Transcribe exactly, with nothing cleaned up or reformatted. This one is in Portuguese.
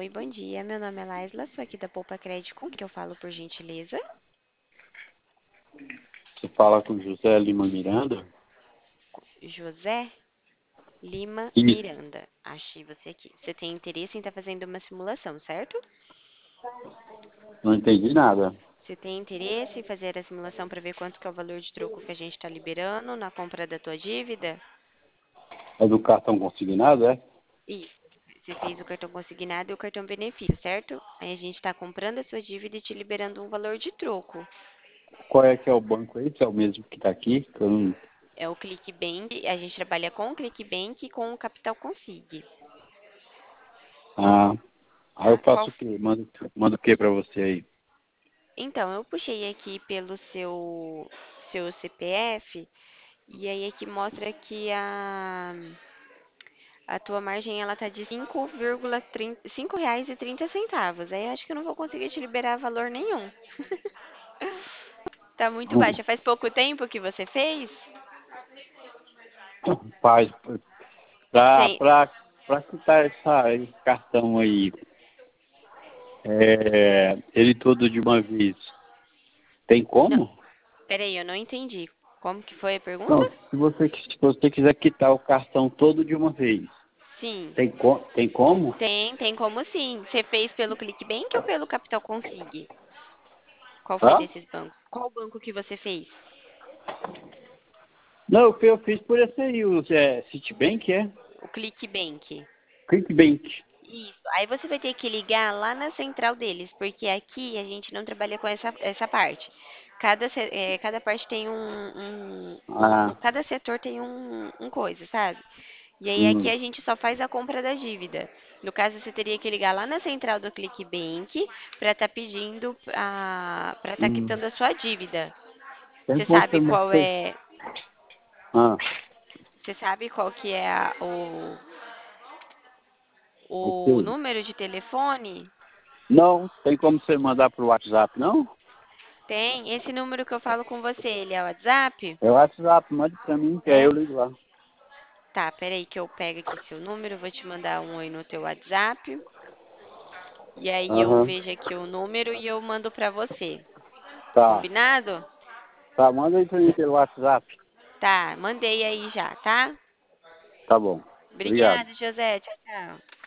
Oi, bom dia. Meu nome é Laisla, sou aqui da Poupa Crédito. Com que eu falo, por gentileza? Você fala com José Lima Miranda? José Lima Isso. Miranda. Achei você aqui. Você tem interesse em estar fazendo uma simulação, certo? Não entendi nada. Você tem interesse em fazer a simulação para ver quanto que é o valor de troco que a gente está liberando na compra da tua dívida? É do cartão consignado, é? Isso. Você fez o cartão consignado e o cartão benefício, certo? Aí a gente está comprando a sua dívida e te liberando um valor de troco. Qual é que é o banco aí? Se é o mesmo que está aqui? Que eu não... É o ClickBank. A gente trabalha com o ClickBank e com o Capital Consig. Ah, aí eu Tá? Qual faço o quê? Mando, mando o quê para você aí? Então, eu puxei aqui pelo seu seu C P F e aí aqui mostra que a a tua margem ela tá de cinco vírgula trinta, cinco reais e trinta centavos. Aí acho que eu não vou conseguir te liberar valor nenhum. Tá muito baixa. Faz pouco tempo que você fez? Faz, para Tem. para para quitar essa, esse cartão aí, é, ele todo de uma vez, tem Não, como? peraí, eu não entendi. Como que foi a pergunta? Não, se você, se você quiser quitar o cartão todo de uma vez, Sim. tem, co tem como? Tem, tem como sim. Você fez pelo ClickBank ou pelo Capital Consig? Qual foi Hã? desses bancos? Qual banco que você fez? Não, o que eu fiz por esse aí, o é, Citibank, é? O ClickBank. Clickbank. Isso. Aí você vai ter que ligar lá na central deles, porque aqui a gente não trabalha com essa, essa parte. Cada, se- eh, cada parte tem um, um- um- Ah, cada setor tem um, um coisa, sabe? E aí aqui hum, a gente só faz a compra da dívida. No caso, você teria que ligar lá na central do ClickBank para estar pedindo, para estar hum. quitando a sua dívida. Tem Você como sabe você qual você- é, Ah, você sabe qual que é a- o o, o quê? número de telefone? Não, tem como você mandar pro WhatsApp, não? Tem. Esse número que eu falo com você, ele é o WhatsApp? É o WhatsApp, mande pra mim, que aí É? eu ligo lá. Tá, peraí que eu pego aqui seu número, vou te mandar um oi no teu WhatsApp. E aí eu Aham, vejo aqui o número e eu mando pra você. tá. Combinado? Tá, manda aí pra mim pelo WhatsApp. Tá, mandei aí já, tá? Tá bom. Obrigado. Obrigada, José. Tchau, tchau.